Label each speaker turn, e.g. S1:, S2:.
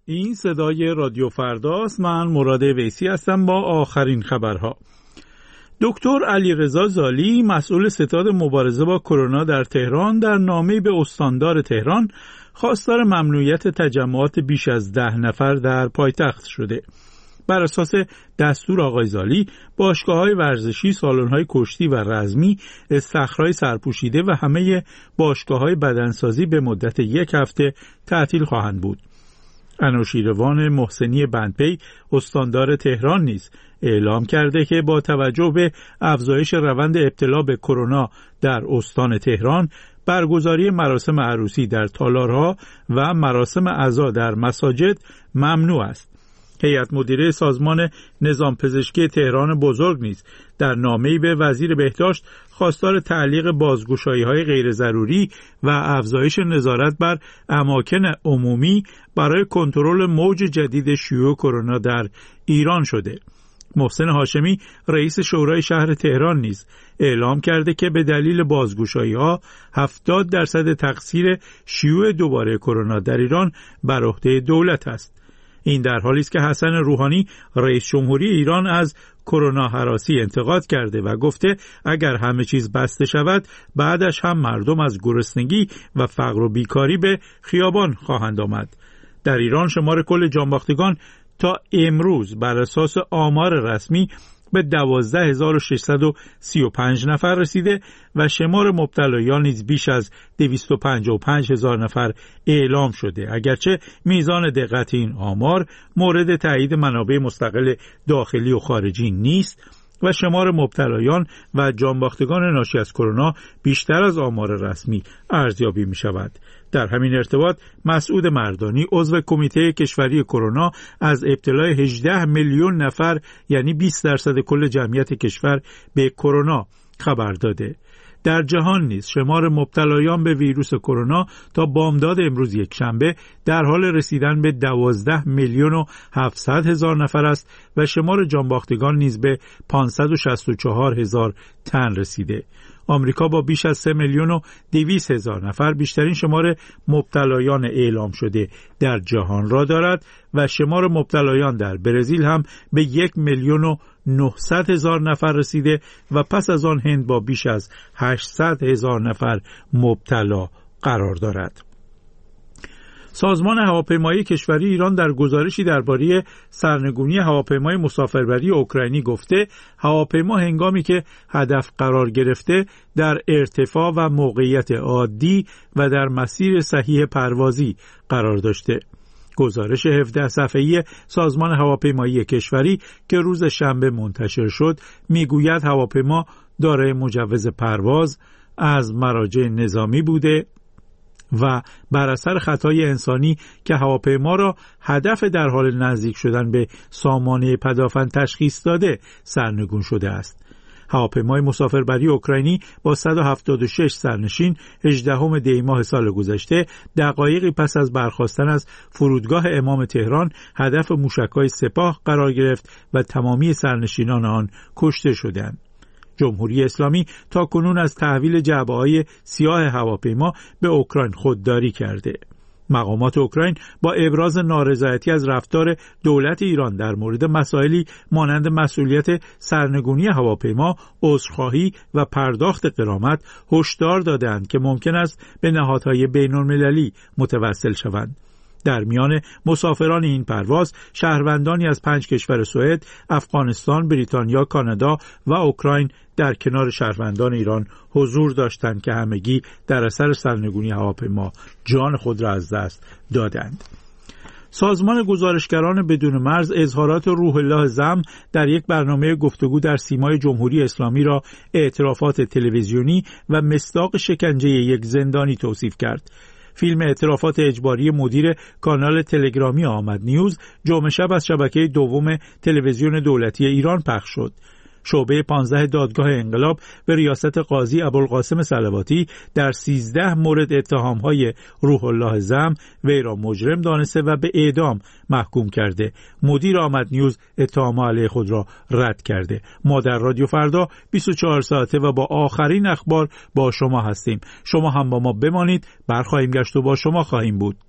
S1: این صدای رادیو فرداست. من مراد ویسی هستم با آخرین خبرها. دکتر علیرضا زالی مسئول ستاد مبارزه با کرونا در تهران در نامه‌ای به استاندار تهران خواستار ممنوعیت تجمعات بیش از 10 نفر در پایتخت شده. بر اساس دستور آقای زالی، باشگاه‌های ورزشی، سالن‌های کشتی و رزمی، استخرهای سرپوشیده و همه باشگاه‌های بدنسازی به مدت 1 هفته تعطیل خواهند بود. انوشیروان محسنی بندپی استاندار تهران نیز اعلام کرده که با توجه به افزایش روند ابتلا به کرونا در استان تهران، برگزاری مراسم عروسی در تالارها و مراسم عزا در مساجد ممنوع است. هیئت مدیره سازمان نظام پزشکی تهران بزرگ نیز در نامه‌ای به وزیر بهداشت خواستار تعلیق بازگشایی‌های غیر ضروری و افزایش نظارت بر اماکن عمومی برای کنترل موج جدید شیوع کرونا در ایران شده. محسن هاشمی رئیس شورای شهر تهران نیز اعلام کرده که به دلیل بازگشایی‌ها 70% تقصیر شیوع دوباره کرونا در ایران بر عهده دولت است. این در حالی است که حسن روحانی رئیس جمهوری ایران از کرونا هراسی انتقاد کرده و گفته اگر همه چیز بسته شود بعدش هم مردم از گرسنگی و فقر و بیکاری به خیابان خواهند آمد. در ایران شمار کل جانباختگان تا امروز بر اساس آمار رسمی به 12635 نفر رسیده و شمار مبتلایان نیز بیش از 255,000 نفر اعلام شده، اگرچه میزان دقت این آمار مورد تایید منابع مستقل داخلی و خارجی نیست و شمار مبتلایان و جانباختگان ناشی از کرونا بیشتر از آمار رسمی ارزیابی می شود. در همین ارتباط مسعود مردانی عضو کمیته کشوری کرونا از ابتلای 18 میلیون نفر یعنی 20% کل جمعیت کشور به کرونا خبر داده. در جهان نیز شمار مبتلایان به ویروس کرونا تا بامداد امروز یکشنبه در حال رسیدن به 12,700,000 نفر است و شمار جانباختگان نیز به 564,000 تن رسیده. آمریکا با بیش از 3,200,000 نفر بیشترین شمار مبتلایان اعلام شده در جهان را دارد و شمار مبتلایان در برزیل هم به 1,900,000 نفر رسیده و پس از آن هند با بیش از 800,000 نفر مبتلا قرار دارد. سازمان هواپیمایی کشوری ایران در گزارشی درباره سرنگونی هواپیمای مسافربری اوکراینی گفته هواپیما هنگامی که هدف قرار گرفته در ارتفاع و موقعیت عادی و در مسیر صحیح پروازی قرار داشته. گزارش 17 صفحه‌ای سازمان هواپیمایی کشوری که روز شنبه منتشر شد میگوید هواپیما دارای مجوز پرواز از مراجع نظامی بوده و بر اثر خطای انسانی که هواپیما را هدف در حال نزدیک شدن به سامانه پدافند تشخیص داده سرنگون شده است. هواپیمای مسافربری اوکراینی با 176 سرنشین 18 دی ماه سال گذشته دقایقی پس از برخاستن از فرودگاه امام تهران هدف موشک‌های سپاه قرار گرفت و تمامی سرنشینان آن کشته شدند. جمهوری اسلامی تاکنون از تحویل جعبه‌های سیاه هواپیما به اوکراین خودداری کرده. مقامات اوکراین با ابراز نارضایتی از رفتار دولت ایران در مورد مسائلی مانند مسئولیت سرنگونی هواپیما، عذرخواهی و پرداخت غرامت هشدار دادند که ممکن است به نهادهای بین‌المللی متوسل شوند. در میان مسافران این پرواز شهروندانی از 5 کشور سوئد، افغانستان، بریتانیا، کانادا و اوکراین در کنار شهروندان ایران حضور داشتند که همگی در اثر سرنگونی هواپیما جان خود را از دست دادند. سازمان گزارشگران بدون مرز اظهارات روح الله زم در یک برنامه گفتگو در سیمای جمهوری اسلامی را اعترافات تلویزیونی و مصداق شکنجه یک زندانی توصیف کرد. فیلم اعترافات اجباری مدیر کانال تلگرامی آمد نیوز جمعه شب از شبکه دوم تلویزیون دولتی ایران پخش شد. شعبه 15 دادگاه انقلاب به ریاست قاضی ابوالقاسم صلواتی در 13 مورد اتهام‌های روح الله زم وی را مجرم دانسته و به اعدام محکوم کرده. مدیر آمد نیوز اتهام علیه خود را رد کرده. ما در رادیو فردا 24 ساعته و با آخرین اخبار با شما هستیم. شما هم با ما بمانید، برخواهیم گشت و با شما خواهیم بود.